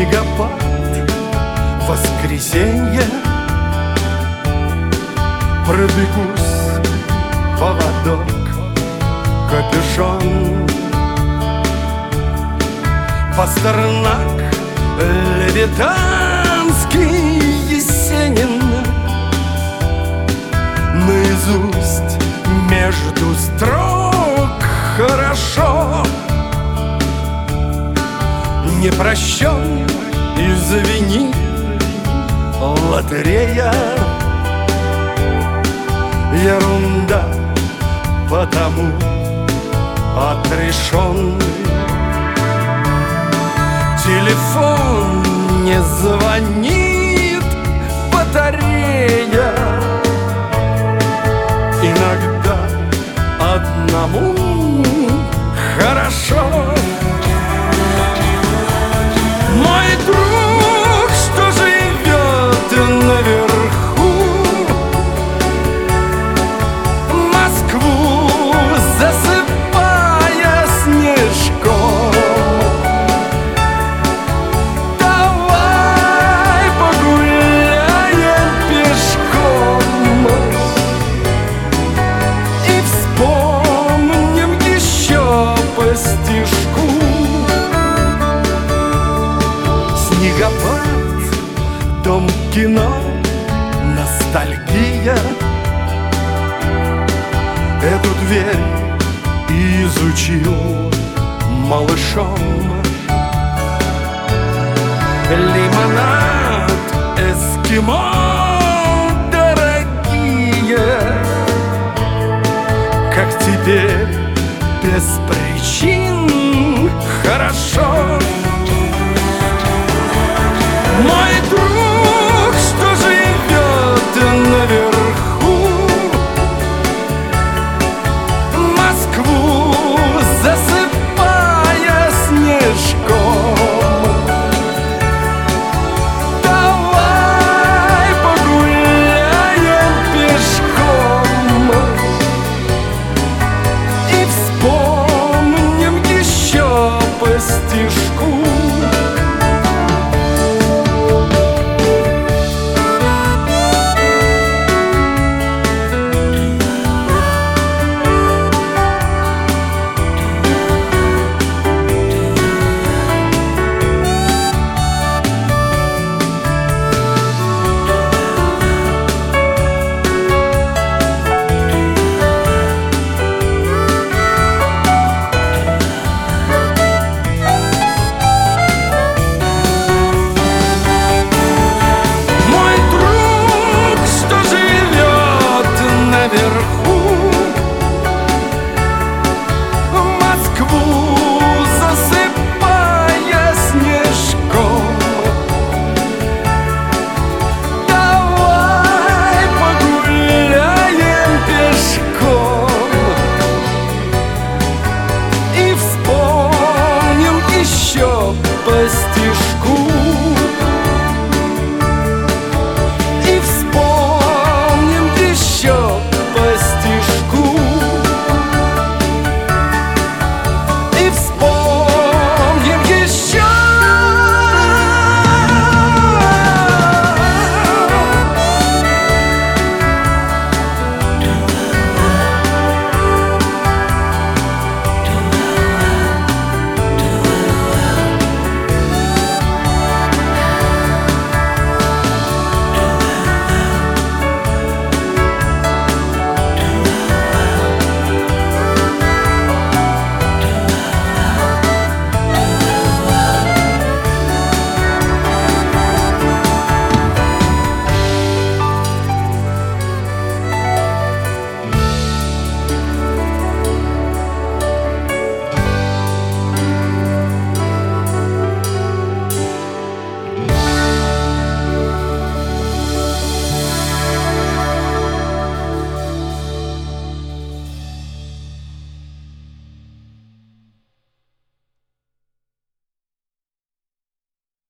Снегопад, воскресенье, пробегусь, поводок, капюшон, Пастернак, Левитанский, Есенин, наизусть между строк хорошо. Не прощен, извини, лотерея, ерунда, потому отрешенный. Телефон не звонит, батарея. Иногда одному хорошо. Мой друг, что живет наверху, Москву засыпая снежком, давай погуляем пешком и вспомним еще по стишку. Снегопад, дом кино, ностальгия. Эту дверь изучил малышом. Лимонад, эскимо, дорогие, как теперь без причин хорошо. Мой друг, что живет наверху, Москву засыпая снежком, давай погуляем пешком и вспомним еще по стишку.